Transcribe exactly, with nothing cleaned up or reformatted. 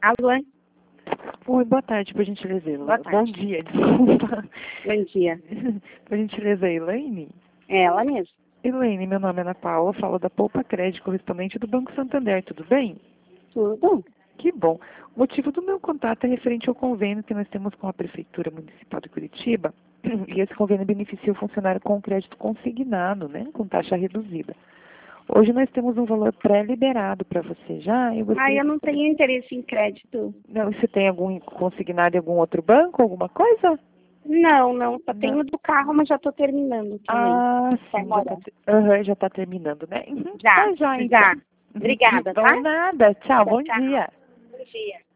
Alô? Oi, boa tarde, por gentileza. Boa tarde. Bom dia, desculpa. Bom dia. Por gentileza, Elaine? É ela mesmo. Elaine, meu nome é Ana Paula, falo da Poupa Crédito, correspondente do Banco Santander, tudo bem? Tudo? Que bom. O motivo do meu contato é referente ao convênio que nós temos com a Prefeitura Municipal de Curitiba, e esse convênio beneficia o funcionário com crédito consignado, né, com taxa reduzida. Hoje nós temos um valor pré-liberado para você já. Eu Ah, gostaria eu de não saber- tenho interesse em crédito. Não, você tem algum consignado em algum outro banco, alguma coisa? Não, não. Só Não. tenho do carro, mas já estou terminando também. Ah, Vai sim, já está morar. Aham, já tá terminando, né? Uhum, Já, tá já, então. já. Uhum, Obrigada, de bom tá? nada. Tchau, Tchau, bom tchau. dia. Bom dia.